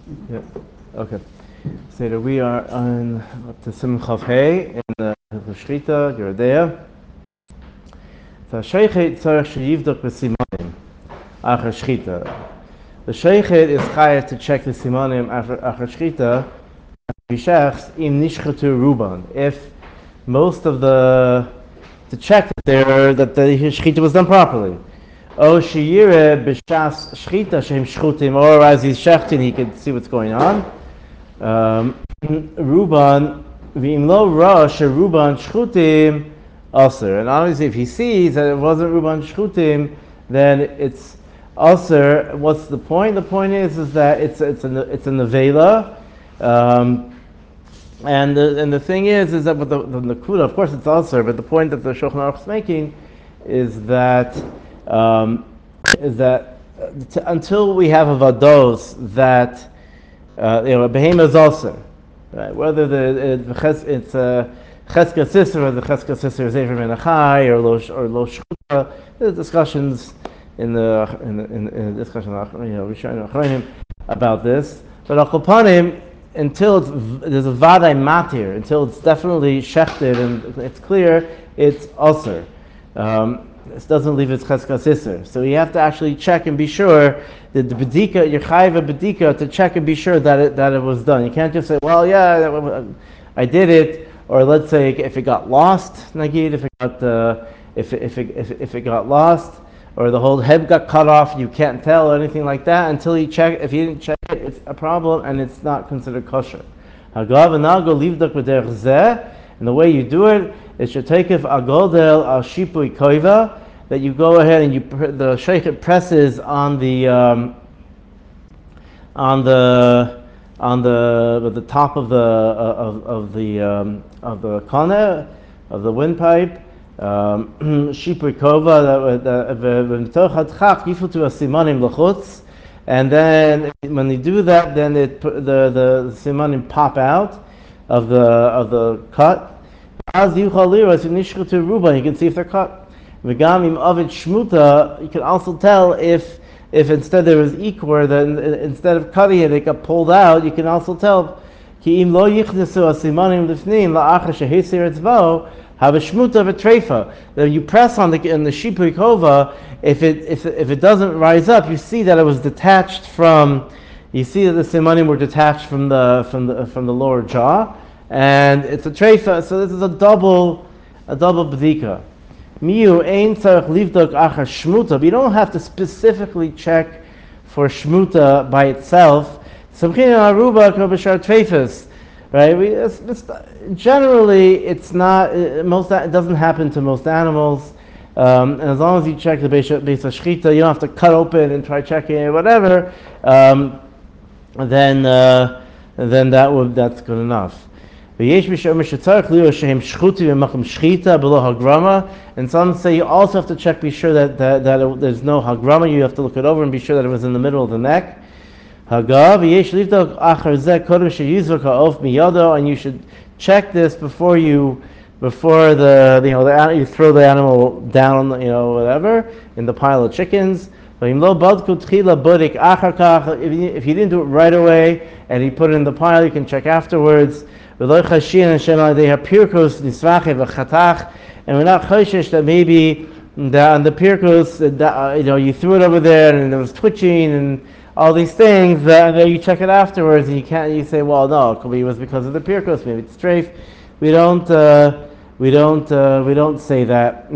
Yeah. Okay. So that we are on up to Sim Chav Hey in the Shrita, Yerodea. So Sheikhet Tzarech Sheyivdok B'Simanim Achar Shchita. The Sheikhet is chayav to check the Simanim Achar Shchita. B'Shechs im Nishchatu Ruban. If most of to check that the Shchita was done properly. O Sheyire B'Shas Shchita Shem Shchutim, or as he's shechting, he could see what's going on. Ruban v'imlo ra sheruban shchutim aser, and obviously if he sees that it wasn't ruban shchutim, then it's aser. What's the point? The point is that it's a nevela, and the thing is that with the nakuda, of course it's aser, but the point that the Shulchan Aruch is making is that until we have a vados that a behemoth is also, right? Whether it's Cheska Sisser or the Cheska Sisser is Ever Menachai or Lo Shchuta, there's discussions in the discussion Rishonim Achronim about this. But Al Kopanim, until there's a Vadai Matir, until it's definitely shechted and it's clear, it's Osir. This doesn't leave its Cheska Sisser. So you have to actually check and be sure that the bedika, your chayiv bedika, to check and be sure that it was done. You can't just say, well, yeah, I did it, or let's say if it got lost, nagid, if it got lost, or the whole head got cut off, you can't tell or anything like that until you check. If you didn't check it, it's a problem and it's not considered kosher. Hagav anago livdak b'derech zeh, and the way you do it is shetekef agodel al shipui koiva, that you go ahead and the sheikh presses on the top of the kone of the windpipe, shipui kova, and then when you do that, then the simanim pop out of the cut. As you can see if they're cut. V'gamim avid shmuta, you can also tell if instead there was ikor, then instead of cutting it, it got pulled out. You can also tell ki im lo yichnesu asimanim lifnim la'achar shehesir etzvao have a shmuta v'treifa. That you press on the shipui kova, if it doesn't rise up, you see that it was detached from. You see that the simanim were detached from the lower jaw, and it's a treifa. So this is a double b'dika. Miu ein tzarech livdok achar shmuta, but you don't have to specifically check for shmuta by itself. Samchin aruba k'bashar treifas, right? Generally, it's not it doesn't happen to most animals, and as long as you check the beis hashchita, you don't have to cut open and try checking it, whatever. Then that's good enough. And some say you also have to check, be sure that there's no hagrama. You have to look it over and be sure that it was in the middle of the neck. And you should check this before you throw the animal down, whatever, in the pile of chickens. If you didn't do it right away and you put it in the pile, you can check afterwards. And we're not chayshish that maybe on the pirkos, you threw it over there and it was twitching and all these things, and then you check it afterwards and you say, well, no, it was because of the pirkos, maybe it's strafe. We don't say that,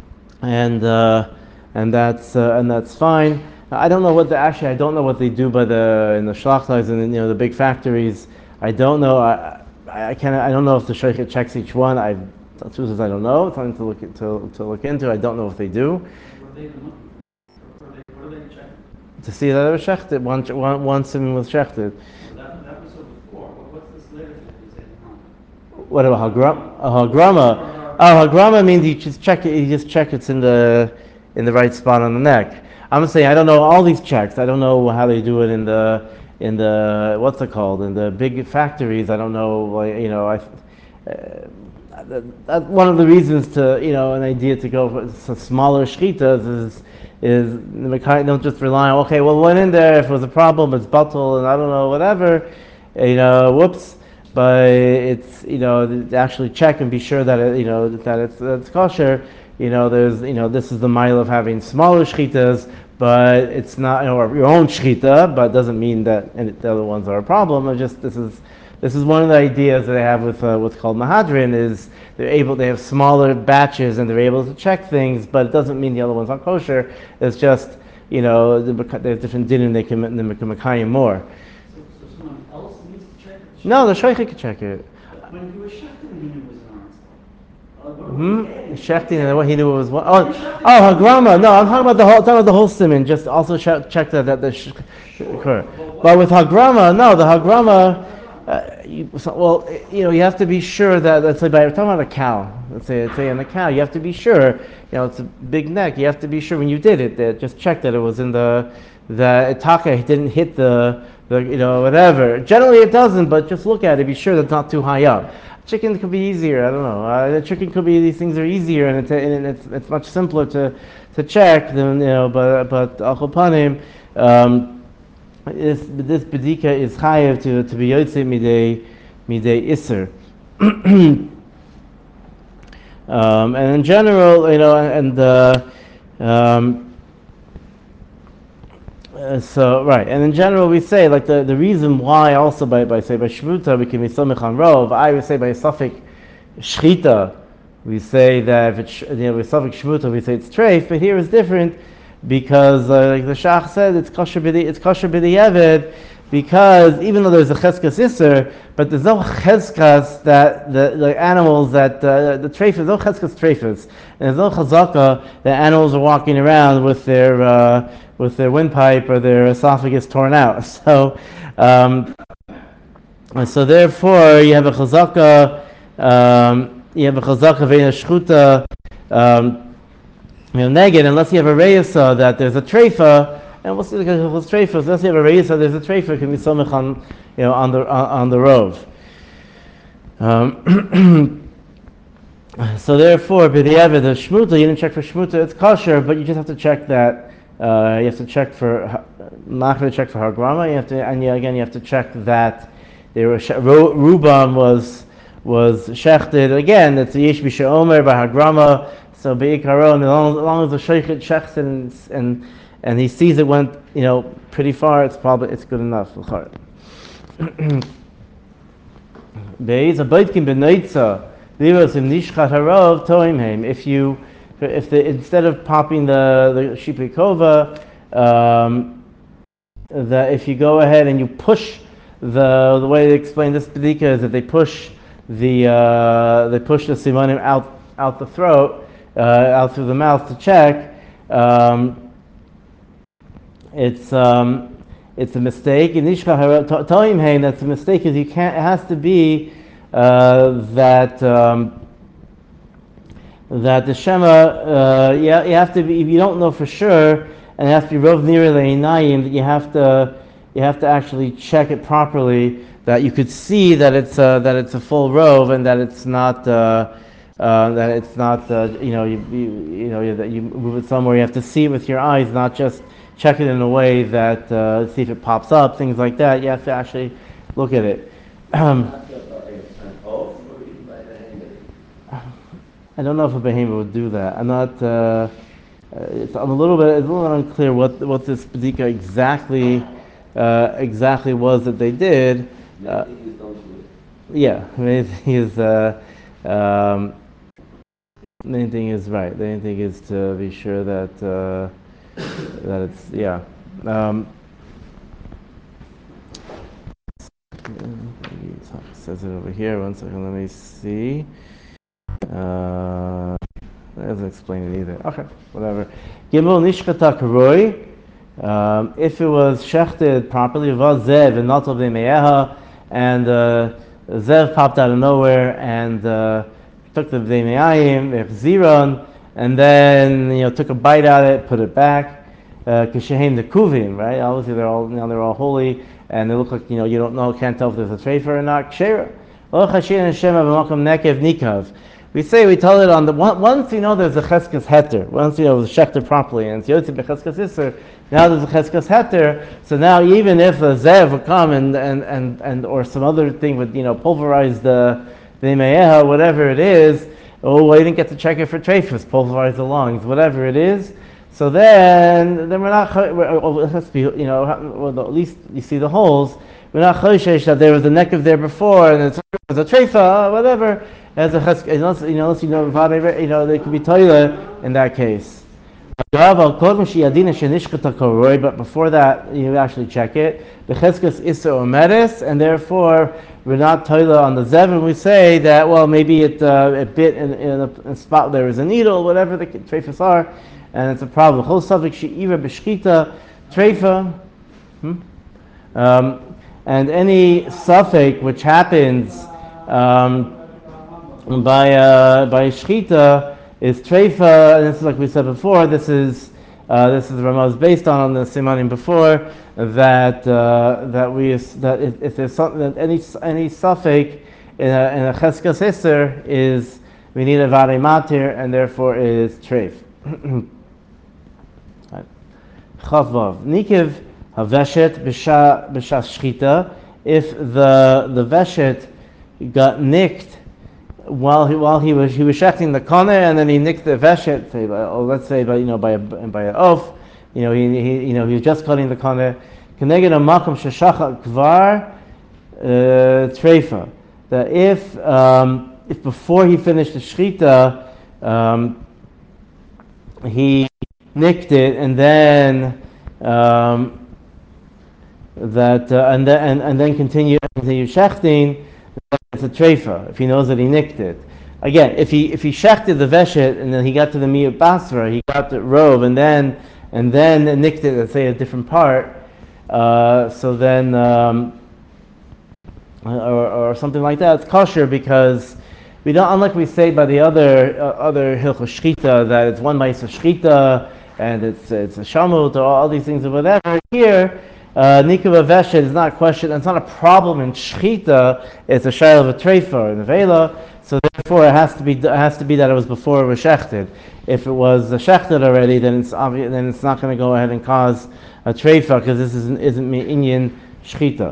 and that's fine. I don't know what I don't know what they do in the shlachtais and the big factories. I don't know. I don't know if the sheikh checks each one. The truth is I don't know. It's something to look into. I don't know if they do. What do they check? To see that it was shechted. One simon was shechted. That was before. What's this later thing you say? What about hagrama? Hagrama means you just check it. You just check it's in the right spot on the neck. I'm saying I don't know all these checks. I don't know how they do it in the what's it called, in the big factories. I don't know, that's one of the reasons to, an idea to go for smaller shchitas is don't just rely on, okay, well, went in there, if it was a problem, it's bottle, and I don't know, whatever, whoops. But it's, to actually check and be sure that that it's kosher. There's, this is the mile of having smaller shchitas, but it's not, or your own shchita, but it doesn't mean that the other ones are a problem. It's just, this is one of the ideas that they have with what's called Mahadrin, is they have smaller batches and they're able to check things, but it doesn't mean the other ones aren't kosher. It's just, there's different din and they can makayim more. So someone else needs to check it? No, the shaycha can check it. When you were shechting, he knew it was Shechting, and what he knew was what? Hagrama. No, I'm talking about the whole simon. Just also check that But with Hagrama, no, the Hagrama. You have to be sure that, let's say, we're talking about a cow. Let's say on a cow, you have to be sure. It's a big neck. You have to be sure when you did it that just check that it was in the itaka didn't hit the whatever. Generally, it doesn't, but just look at it. Be sure that it's not too high up. Chicken could be easier. I don't know. The chicken could be, these things are easier, and it's much simpler to check than But al panim, this bedika is chayev to be yotze midei iser. And in general, so right, and in general we say like the reason why also by shvuta we can be somich on rov. I would say by suffix shchita we say that if it's with suffix shvuta we say it's treif, but here is different because like the shach said it's kosher b'di'eved, because even though there's a cheskas iser, but there's no cheskas that the animals that the treifas, no cheskas treifas, and there's no chazaka that animals are walking around with their windpipe or their esophagus torn out. So therefore you have a chazaka, ve'ina shchuta, neged, unless you have a reyesa that there's a treifa. And we'll see the treifas. Let's say a reisa, there's a treifa, can be somich on the rov. So therefore, b'di'eved, the shmuta, you didn't check for shmuta, it's kosher, but you just have to check that. You have to check for hagrama. You have to check that there were rubam was shechted. Again, it's a yesh b'she'omer by hagrama. So be'ikaron, as long as the sheikh checks it and he sees it went, pretty far, it's good enough. If instead of popping the shipikova, that if you go ahead and you push the way they explain this bedika is that they push the simanim out the throat, out through the mouth to check. It's a mistake. In Ishka that's a mistake, because it has to be that the Shema, you have to be, if you don't know for sure, and it has to be Rov Nira Le'inayim, that you have to actually check it properly, that you could see that it's a full Rov, and that it's not that you move it somewhere. You have to see it with your eyes, not just check it in a way that see if it pops up, things like that. You have to actually look at it. I don't know if a behemoth would do that. I'm not. It's a little bit unclear what this bedika exactly was that they did. Yeah, main thing is main thing is right. The main thing is to be sure that it's It says it over here. 1 second. Let me see. That doesn't explain it either. Okay, whatever. Gimel nishkata karoi. If it was shechted properly, was zev and not of the and zev popped out of nowhere and took the v'me'ayim, ziron, and then took a bite out of it, put it back. Kishehem the kuvim, right? Obviously they're all holy, and they look like you don't know, can't tell if there's a treifa or not. Kshera. We say we tell it on the once you know there's a cheskes heter, once you know the shechter properly, and it's yotzi becheskes iser. Now there's a cheskes heter, so now even if a zev would come and or some other thing would pulverize the me'eha, whatever it is, well, you didn't get to check it for treifus, pulverize the lungs, whatever it is. So then we're not. It has to be well, at least you see the holes. We're not choshesh that there was a neck of there before and it was a treifa, whatever. As a unless they could be toilet in that case. But before that, you actually check it. The cheskes issa omeres, and therefore we're not toilet on the zev, and we say that maybe it bit in a spot there is a needle, whatever the treifas are, and it's a problem. Chol savik she'ira b'shchita treifa. And any suffix which happens by shchita is treifa, and this is like we said before. This is the Ramaz based on the simanim before that if there's something that any suffix in a cheskes iser is we need a varei matir, and therefore is treif. Chavav nikiv haveshet b'sha shchita. If the veshet got nicked while he was shechting the kone, and then he nicked the veshet, let's say by a oaf, he was just cutting the kone. Keneged a makom sheshachat kvar treifa. That if before he finished the shchita, he nicked it, and then and then continue shechting, it's a treifa if he knows that he nicked it. Again, if he shechted the veshet and then he got to the miyut basra, he got the robe and then nicked it, let's say a different part, so then or something like that, it's kosher because we don't, unlike we say by the other hilchos shchita that it's one ma'isa shchita and it's a shamut or all these things or whatever. Here, Nikuv Veshet is not a question, it's not a problem in Shechita, it's a shayla of a treifa in the Vela, so therefore it has to be that it was before it was shechted. If it was shechted already, then it's obvious, then it's not going to go ahead and cause a treifa because this isn't Inyan Shechita.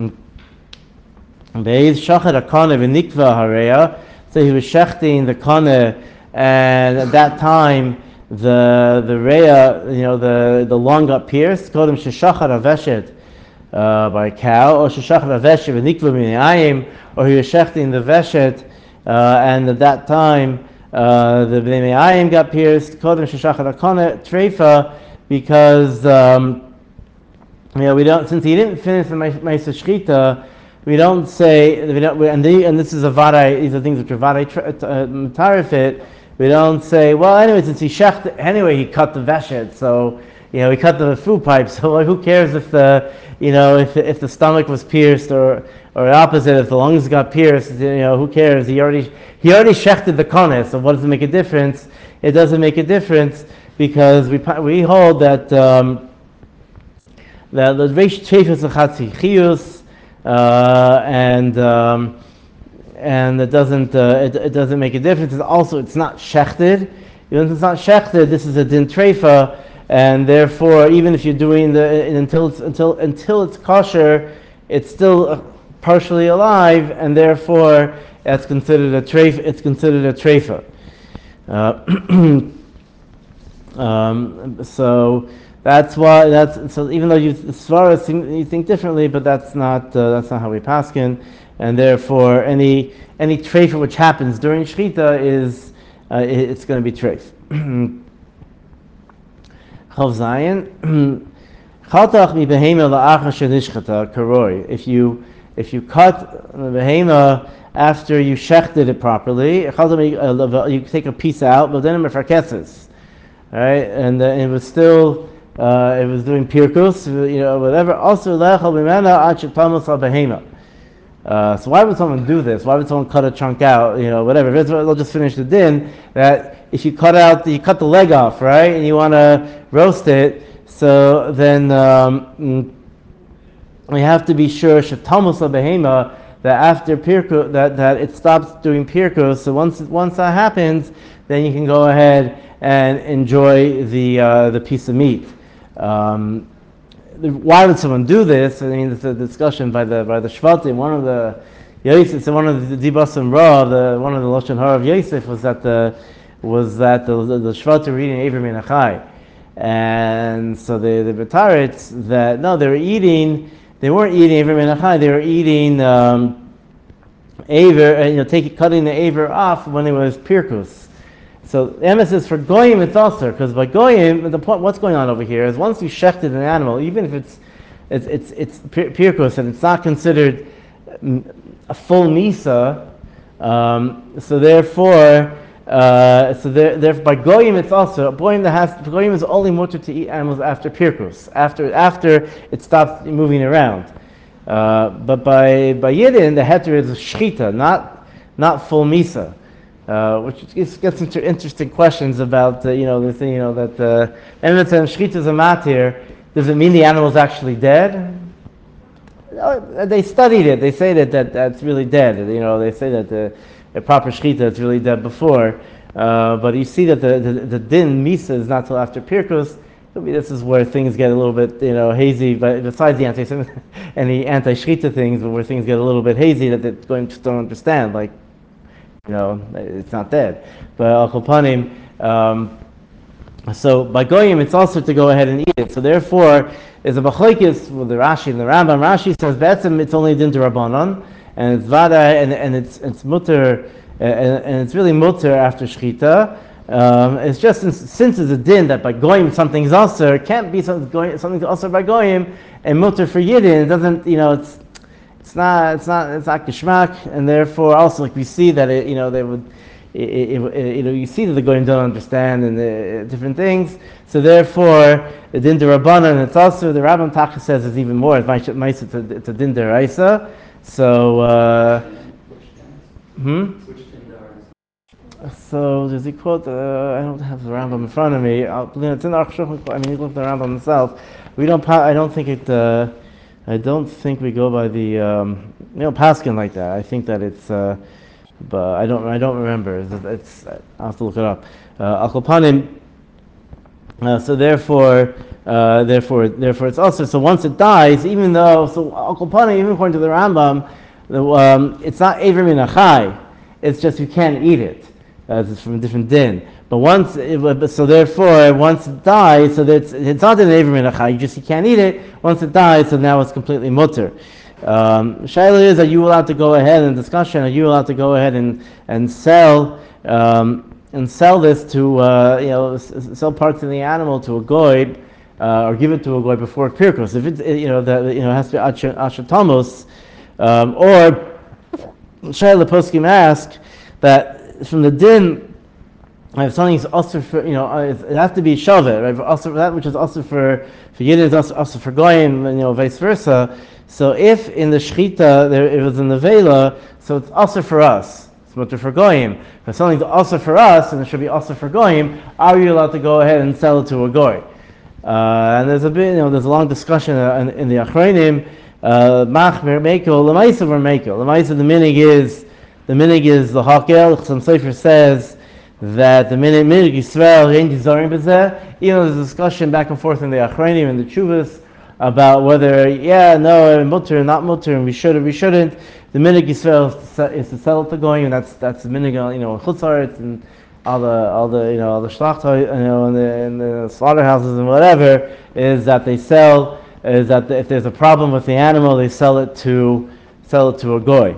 Be'ez shachet hakane v'nikva hareya, so he was shechting the kane, and at that time the reya, the lung got pierced. Kodem sheshachar aveshet by a cow, or sheshachar aveshet v'nikva minayim, or he was shechting the veshet, and at that time the bnei me'ayim got pierced. Kodem sheshachar hakane treifa, because we don't, since he didn't finish the ma'isa shchita, we don't say and this is a varay. These are things which are varay tarifit. We don't say, well, anyway, since he shecht, anyway, he cut the veshet, so, he cut the food pipe, so who cares if the, if the stomach was pierced, or opposite, if the lungs got pierced, who cares? He already shechted the kone, so what does it make a difference? It doesn't make a difference, because we hold that the reish treifus achatzi chiyus, and it doesn't make a difference. It's not shechted. Even if it's not shechted, this is a din treifa, and therefore, even if you're doing until it's kosher, it's still partially alive, and therefore it's considered a treifa. It's considered a treifa. So that's why. So even though as far as you think differently, but that's not how we paskin. And therefore, any treifa which happens during shechita is it's going to be treif. Chav Zayin, chaltach mi behema la'achar shenishchata karoi. If you cut the behema after you shechted it properly, you take a piece out, but then it mefarketzes, right? And it was still it was doing pirkus, whatever. Also lechal b'mena ad shetamus al behema. So why would someone do this? Why would someone cut a chunk out? Whatever. They'll just finish the din. That if you cut the leg off, right, and you want to roast it, so then we have to be sure shetamus behema that after Pirkus, that it stops doing Pirkus. So once that happens, then you can go ahead and enjoy the piece of meat. Why would someone do this? I mean, it's a discussion by the Shvatim. One of the Yosef, one of the Dibasim Ra, one of the Lashon Hara of Yosef was that the Shvatim were reading Aver Min Achai, and so the Betaritz that no, they weren't eating Aver Min Achai, they were eating Aver, and cutting the Aver off when it was Pirkus. So the emphasis for goyim it's also because by goyim the point what's going on over here is once you shechted an animal, even if it's pirkus and it's not considered a full misa, so therefore by goyim it's also goyim is only mutter to eat animals after pirkus after it stops moving around, but by yidin the heter is shchita, not full misa. Which gets into interesting questions about the thing that emetz and shchita is a matir. Does it mean the animal is actually dead? No, they studied it. They say that's really dead. They say that the proper shchita is really dead before. But you see that the din misa is not till after pirkus. This is where things get a little bit hazy. But besides the anti-shchita things, but where things get a little bit hazy that they're going to don't understand, like. It's not dead. But al kol panim, so by goyim, it's also to go ahead and eat it. So therefore, is a machlokes with the Rashi and the Rambam. Rashi says betzim it's only din d'Rabbanan, and it's vada, and it's mutter, and it's really mutter after shchita. It's just since it's a din that by goyim something's also, it can't be something also by goyim and mutter for yidin. It doesn't, It's not geschmack, and therefore also like we see that you see that the goyim don't understand and different things. So therefore the din d'Rabbanan, it's also the Rambam Taka says is even more. It's a din d'Oraisa. So So does he quote? I don't have the Rambam in front of me. It's in Aruch Shulchan. I mean, he looked at the Rambam himself. We don't. I don't think it. I don't think we go by the paskin like that. I think that it's, but I don't remember. I'll have to look it up. Al kol panim. So therefore, it's also so once it dies, even though al kol panim, even according to the Rambam, it's not Aver Min Achai. It's just you can't eat it. It's from a different din. But once it dies, so it's not an Aver Min Achai. You can't eat it. Once it dies, so now it's completely mutter. Shaila is, are you allowed to go ahead in discussion? Are you allowed to go ahead and sell this to sell parts of the animal to a goy, or give it to a goy before pirkus? If it has to be ashatamos, or Shaila poskim ask that from the din. If something's also for it has to be shavet, right? Also that which is also for yidin is also for goyim, vice versa. So if in the shchita it was in the vela, so it's also for us. It's mutter for goyim. If something's also for us, and it should be also for goyim, are you allowed to go ahead and sell it to a goy? And there's a long discussion in the achronim. Mach mekel lemaisa vermekel. Lemaisa the minig is the hakel. Some sefer says that the minhag Yisrael ain't dizarim b'zeh. There's a discussion back and forth in the Achronim and the Chuvas about whether mutter, not mutter, and we should or we shouldn't. The minhag Yisrael is to sell it to goyim, and that's the minhag Chutz Haaretz and all the shlachtah, and the slaughterhouses and whatever, is that they sell, is that if there's a problem with the animal, they sell it to a goy.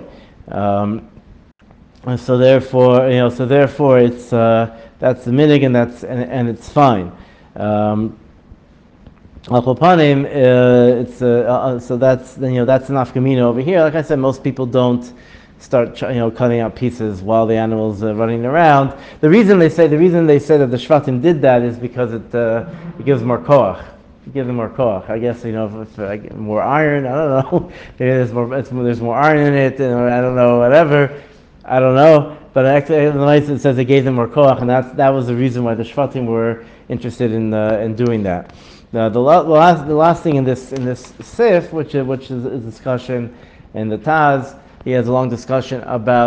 So therefore, it's that's the minig, and it's fine. Al kol panim, so that's that's an afkamina over here. Like I said, most people don't start cutting out pieces while the animal's running around. The reason they say that the Shvatim did that is because it gives more koach. It gives them more koach. I guess if more iron. I don't know. There's more iron in it. I don't know. Whatever. I don't know, but actually, in the Maisa it says it gave them more koach, and that was the reason why the Shvatim were interested in doing that. Now, the last thing in this sif, which is a discussion in the Taz, he has a long discussion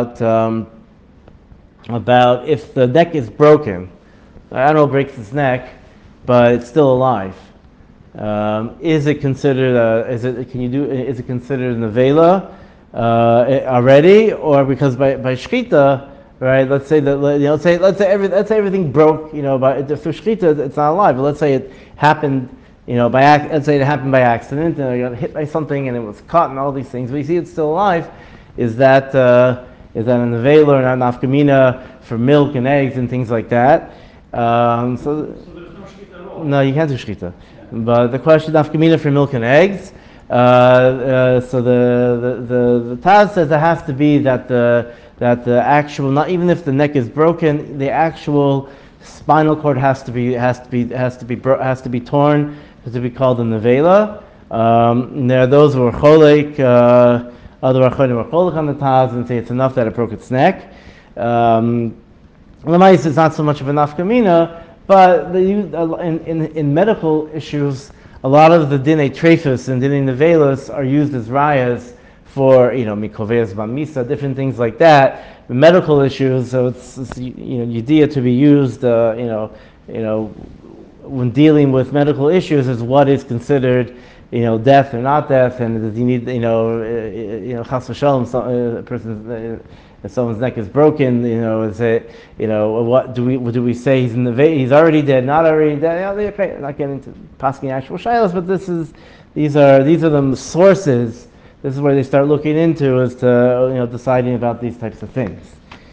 about if the neck is broken. I don't know, breaks its neck, but it's still alive. Is it considered? Is it considered nevela already, or because by shchita, right? Let's say that let's say everything broke, but through shchita it's not alive. But let's say it happened, let's say it happened by accident, and I got hit by something and it was caught and all these things. But you see, it's still alive. Is that a nevela or not nafkamina for milk and eggs and things like that? So there's no shkita at all? No, you can't do shchita. But the question of nafkamina for milk and eggs. So the Taz says it has to be that the actual, not even if the neck is broken, the actual spinal cord has to be torn to be called a nevela. There are those who are cholek, other achronim are cholek on the Taz and say it's enough that it broke its neck. Lamais is not so much of a nafkamina, but in medical issues, a lot of the dinei treifus and dinei nevelas are used as rayas for mikoveas bamisa, different things like that. The medical issues, so it's yediyah to be used, when dealing with medical issues, is what is considered death or not death, and does he need chas v'shalom, a person's if someone's neck is broken, is it, what do we say he's in the he's already dead, not already dead? Okay, not getting into passing actual shilas, but these are the sources. This is where they start looking into as to deciding about these types of things.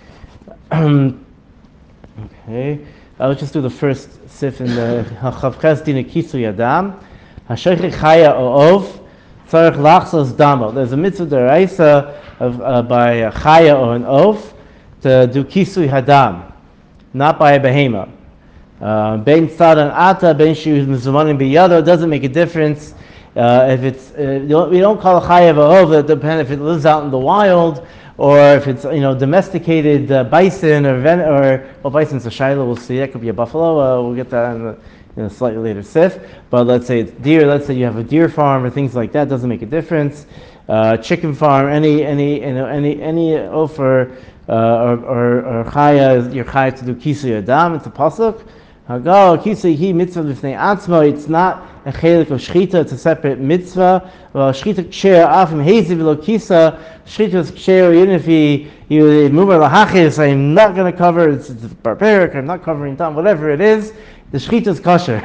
Okay, let's just do the first sif in the Chavches Dina Kisu Yadam. Hashaychik Chaya O'ov Tzarech Lachsos Damo. There's a mitzvah deraisa by Chaya or an oaf to do Kisui Hadam, not by a behema. Bein Tzad Ata, Bein Shiuz Mizumanim Biyado, doesn't make a difference. If it's, we don't call a Chaya O'ov, it depends if it lives out in the wild, or if it's domesticated bison or bison's a shiloh, we'll see. That could be a buffalo. We'll get that in a slightly later sif. But let's say it's deer. Let's say you have a deer farm or things like that. Doesn't make a difference. Chicken farm, any offer or chaya, your chaya to do kisui adam. It's a pasuk. Hagal kisui hi mitzvah lifnei atzmo. It's not a chelik of shchita. It's a separate mitzvah. Well, shchita ksher afim heizi v'lo kisa. Shchita is ksher even if you mumar lahachis. I'm not going to cover. It's barbaric. I'm not covering time. Whatever it is, the shchita is kosher.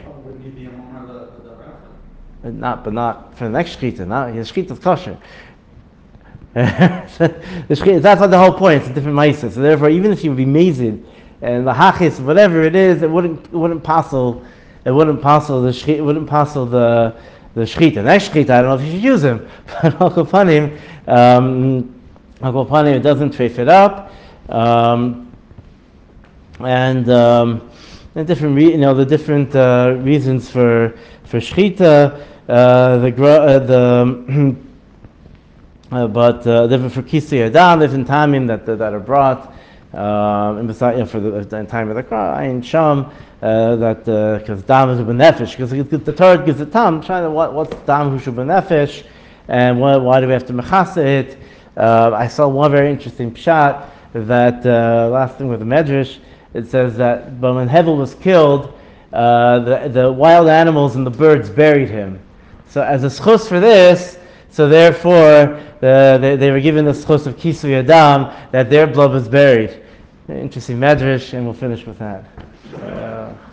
Not for the next shchita. Not his shchita is kosher. That's not the whole point. It's a different ma'isa. So therefore, even if you would be mazid and the hachis, whatever it is, it wouldn't passel the shchita. The next shchita, I don't know if you should use him, but al kopanim, it doesn't treif it up, and different the different reasons for shchita. But different for kisui adam, different timing that are brought for the time of the Ayin Sham, that because dam is a benefesh, because the Torah gives the tam. Trying to what's dam who should benefesh, and why do we have to mechasa it? I saw one very interesting pshat that last thing with the Medrash. It says that but when Hevel was killed, the wild animals and the birds buried him. So as a schus for this, so therefore they were given the schus of kisui adam, that their blood was buried. Interesting medrash, and we'll finish with that.